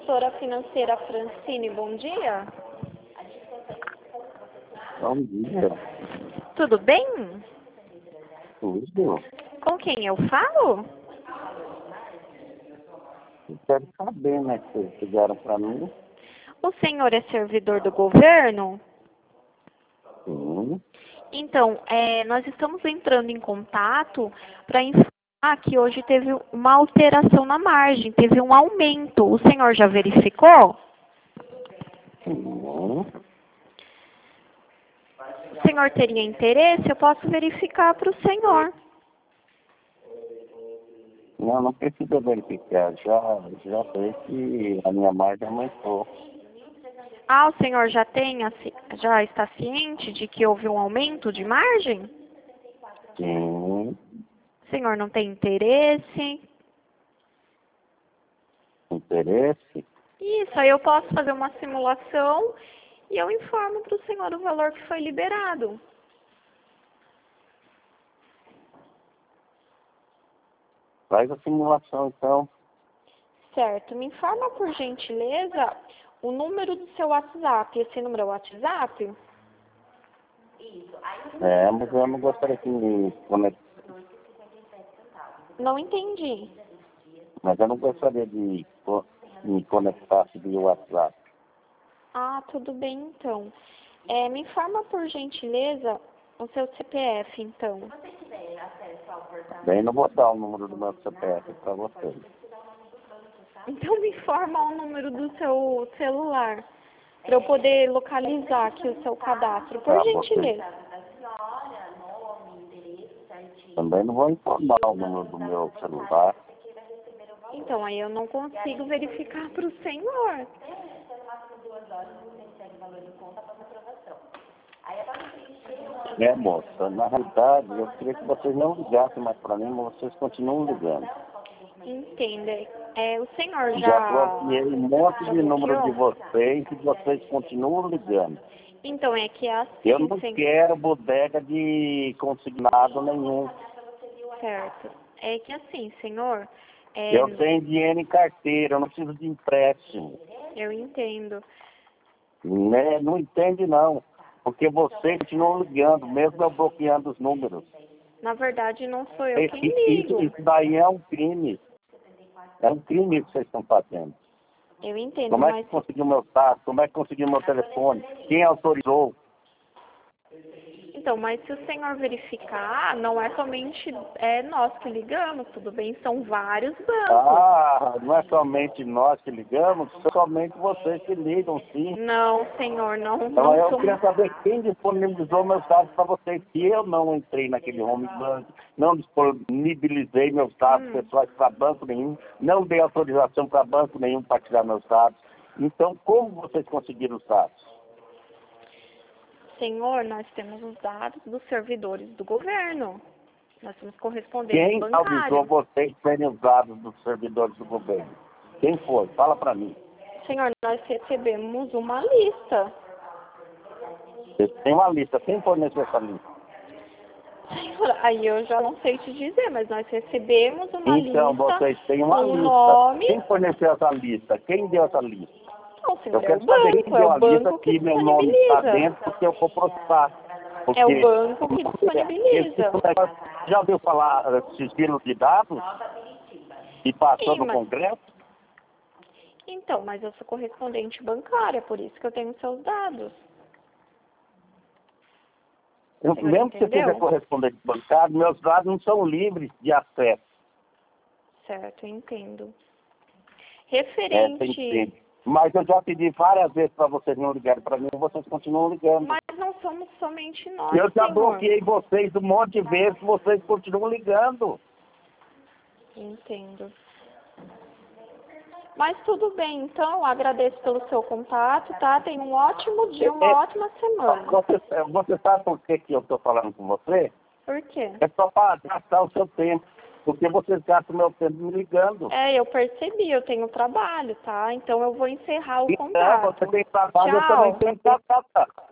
assessora financeira Francine, bom dia. Bom dia. Tudo bem? Tudo. Com quem eu falo? Eu quero saber, né, que vocês fizeram para mim. O senhor é servidor do governo? Sim. Então, nós estamos entrando em contato para informar que hoje teve uma alteração na margem, teve um aumento. O senhor já verificou? Sim. O senhor teria interesse? Eu posso verificar para o senhor. Não precisa verificar. Já sei que a minha margem aumentou. Ah, o senhor já está ciente de que houve um aumento de margem? Sim. O senhor não tem interesse? Interesse? Isso, aí eu posso fazer uma simulação e eu informo para o senhor o valor que foi liberado. Faz a simulação, então. Certo, me informa por gentileza o número do seu WhatsApp. Esse número é o WhatsApp? Mas eu não gostaria que me conectasse. Não entendi. Mas eu não gostaria de me conectasse via WhatsApp. Ah, tudo bem então. Me informa por gentileza o seu CPF, então. Bem, não vou dar o número do meu CPF para vocês. Então me informa o número do seu celular, para eu poder localizar aqui o seu cadastro, por Tá, gentileza. Também não vou informar o número do meu celular. Então, aí eu não consigo verificar para o senhor. Moça, na realidade, eu queria que vocês não ligassem mais para mim, mas vocês continuam ligando. Entenda. O senhor Já já bloqueei um monte de número de bloqueou? vocês e vocês continuam ligando. Então, é que é assim, Eu não quero bodega de consignado nenhum. certo. É que assim, senhor, Eu tenho dinheiro em carteira, eu não preciso de empréstimo. eu entendo. Né? Não entende não, porque vocês continuam ligando, mesmo eu bloqueando os números. Na verdade, não sou eu quem ligo. Isso daí é um crime. É um crime que vocês estão fazendo. Eu entendo, Como é mas... que conseguiu meu status? Como é que conseguiu meu telefone? Quem autorizou? Então, mas se o senhor verificar, não é somente nós que ligamos, tudo bem? São vários bancos. Não é somente nós que ligamos, somente vocês que ligam, sim. Não, senhor, não Então eu somos... queria saber quem disponibilizou meus dados para vocês, que eu não entrei naquele home bank, não disponibilizei meus dados pessoais para banco nenhum, não dei autorização para banco nenhum para tirar meus dados. Então, como vocês conseguiram os dados? Senhor, nós temos os dados dos servidores do governo. Nós somos correspondentes Quem avisou bancários. vocês terem os dados dos servidores do governo? Quem foi? Fala para mim. Senhor, nós recebemos uma lista. Vocês têm uma lista. Quem forneceu essa lista? Senhor, aí eu já não sei te dizer, mas nós recebemos uma Então, lista vocês têm uma com o lista. nome. Quem forneceu essa lista? Quem deu essa lista? Não, senhor, Eu é o quero saber quem banco, é deu o a lista banco que que meu nome está disponibiliza. dentro, porque eu vou processar. Porque É o banco que disponibiliza. Já ouviu falar sigilo de dados? E passou Sim, no mas... Congresso? Então, mas eu sou correspondente bancária, por isso que eu tenho seus dados. Senhor, Mesmo que você entendeu? seja correspondente bancário, meus dados não são livres de acesso. Certo, eu entendo. Tem Referente... tempo. Mas eu já pedi várias vezes para vocês não ligarem para mim, vocês continuam ligando. Mas não somos somente nós, Eu já senhor. bloqueei vocês um monte de vezes, vocês continuam ligando. Entendo. Mas tudo bem, então, agradeço pelo seu contato, tá? Tenha um ótimo dia, uma ótima semana. Você sabe por que eu estou falando com você? Por quê? É só para gastar o seu tempo. Porque vocês gastam o meu tempo me ligando. Eu percebi, eu tenho trabalho, tá? Então eu vou encerrar o Então, contato. você tem trabalho, eu Tchau. também tenho trabalho.